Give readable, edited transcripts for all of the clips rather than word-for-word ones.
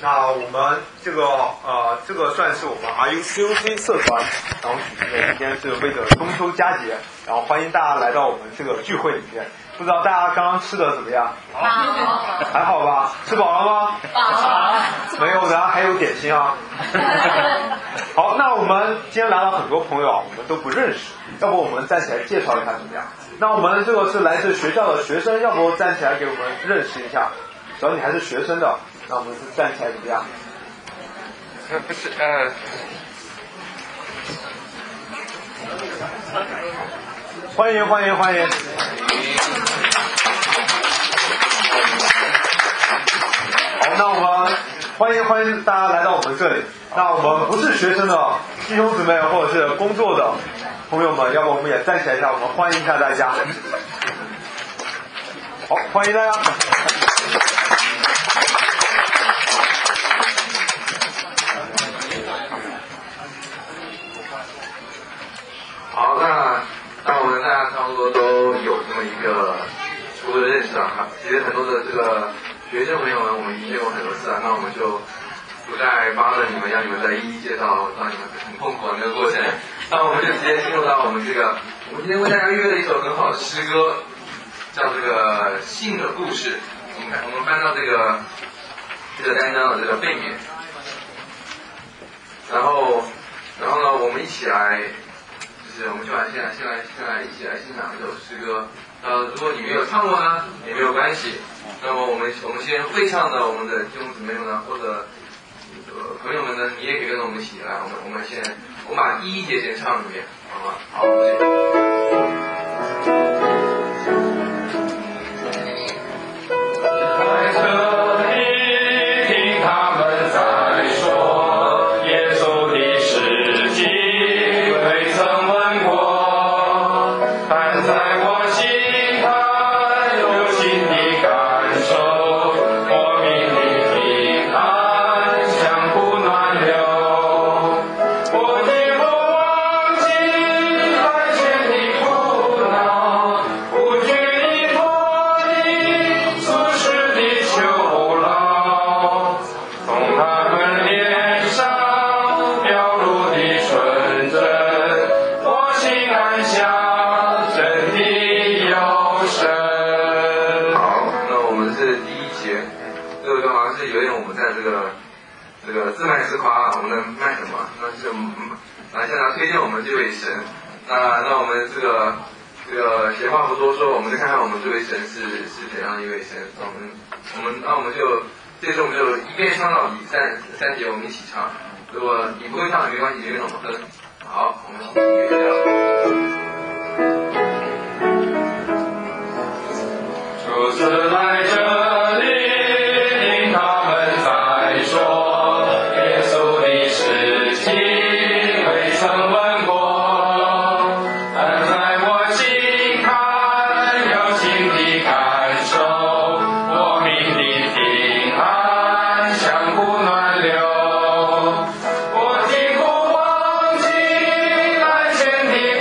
那我们这个算是我们 RUCUC 社团，然后举行的今天是为了中秋佳节，然后欢迎大家来到我们这个聚会里面。不知道大家刚刚吃的怎么样？ 好， 还好吧？吃饱了吗？ 饱。 没有的，还有点心啊。好，那我们今天来了很多朋友啊，我们都不认识，要不我们站起来介绍一下怎么样？那我们这个是来自学校的学生，要不站起来给我们认识一下？只要你还是学生的，那我们是站起来怎么样？ 不是欢迎欢迎欢迎！好，那我们欢迎大家来到我们这里。那我们不是学生的弟兄姊妹或者是工作的朋友们，要不我们也站起来一下，我们欢迎一下大家。好，欢迎大家。 好，那我们大家差不多都有这么一个初步的认识啊。其实很多的这个学生朋友们，我们已经见过很多次了，那我们就不再帮着你们，让你们再一一介绍到你们很痛苦的那个过程。那我们就直接进入到我们今天为大家约了一首很好的诗歌，叫这个《信的故事》。我们翻到这个单章的这个背面，然后呢，我们一起来。我们就先来一起来欣赏这首诗歌。如果你没有唱过呢，也没有关系。那么我们先会唱的我们的弟兄姊妹们呢，或者朋友们呢，你也可以跟着我们一起来。我们把第一节先唱一遍，好吗？好，自卖自夸啊！我们能卖什么？现在推荐我们这位神。那我们这个闲话不多说，我们就看看我们这位神是怎样的一位神。这次我们就一边唱到底，三节我们一起唱。如果你不会唱也没关系，就跟我们哼。好，我们一起听乐章。初次来这里。 我几乎忘记来见你。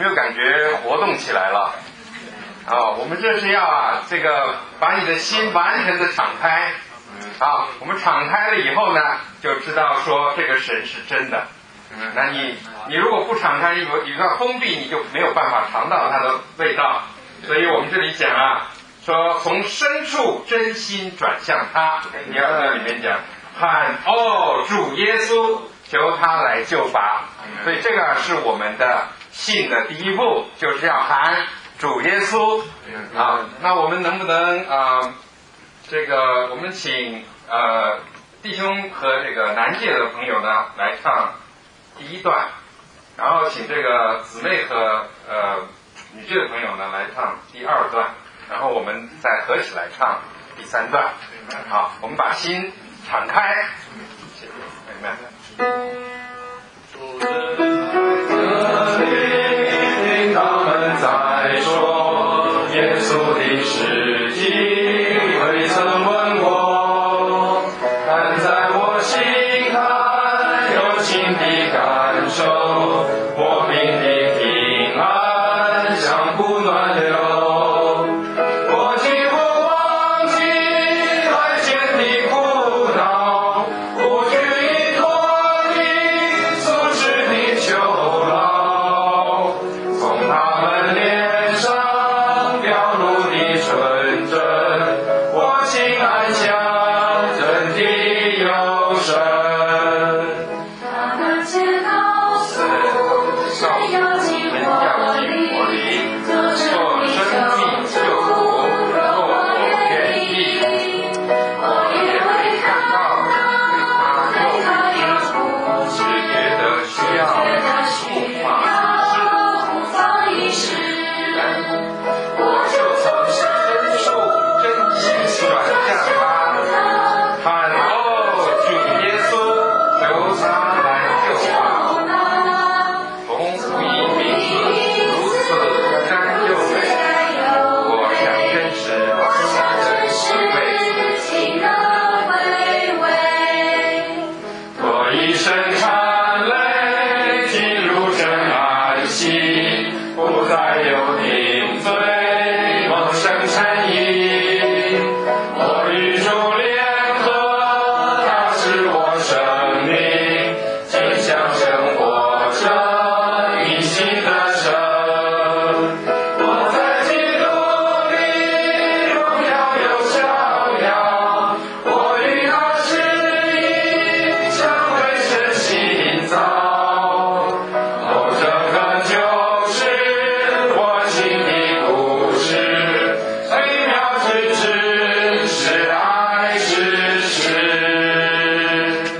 有感觉活动起来了？我们这是要这个把你的心完全的敞开。我们敞开了以后呢，就知道说这个神是真的。那你如果不敞开，有一个封闭，你就没有办法尝到它的味道。所以我们这里讲说从深处真心转向他。第二段里面讲喊主耶稣，求他来救吧。所以这个是我们的信的第一步，就是要喊主耶稣。那我们能不能我们请弟兄和这个男界的朋友呢来唱第一段，然后请这个姊妹和女界的朋友呢来唱第二段，然后我们再合起来唱第三段。好，我们把心敞开。谢谢，妹妹。 听他们在说耶稣的事迹，未曾闻过，但在我心坎有情的感受，莫名的平安像湖暖流，我几乎忘记来前的苦恼，不惧一托的俗世的囚牢，从他们脸上表露的纯真，我心安详，真的有神。 他们却告诉谁要进我里，做生命救主，若我愿意，我也会看到对他有付出， 需要无法一世，我就从深处真心转向他，喊主耶稣，求他来救吧。从福音里如此真又美，我想真实情的回味。 我一生含泪进入真安息，不再有定罪，蒙生称义。我与主联合，他是我生命，尽享生活着一心的神。我在基督里荣耀又逍遥，我与他是一，成为神心造。这个就是我心的故事，最妙之至，是爱是实。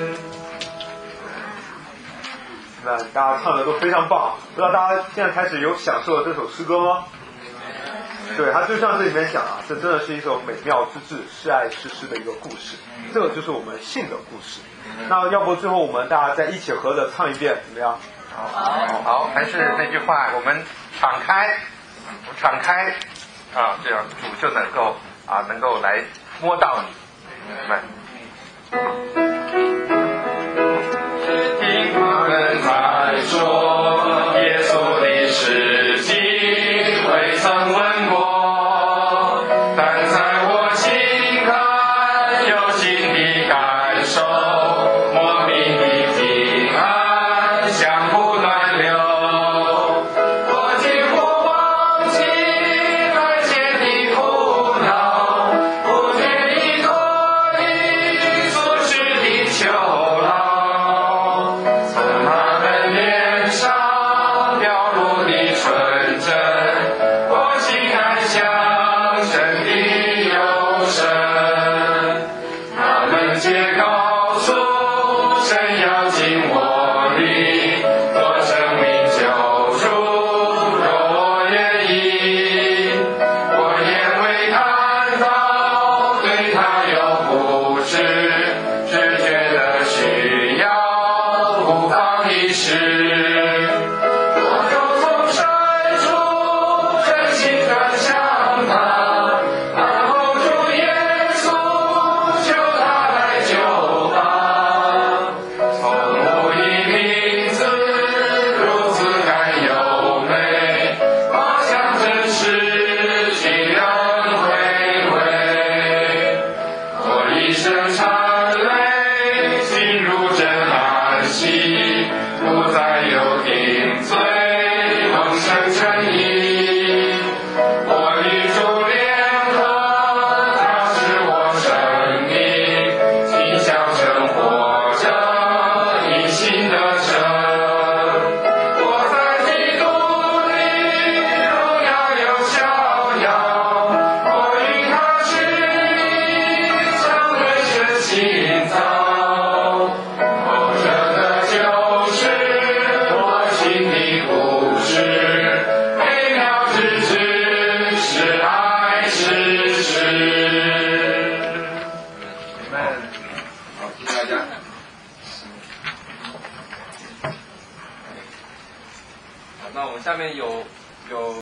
那大家唱的都非常棒，不知道大家现在开始有享受这首诗歌吗？对，它就像这里面讲这真的是一首美妙之至，是爱是诗的一个故事，这个就是我们信的故事。那要不最后我们大家再一起合着唱一遍，怎么样？ 好，还是那句话，我们敞开，这样主就能够来摸到你，明白？ 听他们在说耶稣的事迹，未曾闻过，但在我心坎有新的感受，莫名的平安像湖暖流，我几乎忘记来前的苦恼，不觉一托的俗世今早，活着的就是我心的故事，美妙之至，是爱是实。 好，谢谢大家。 好，那我们下面有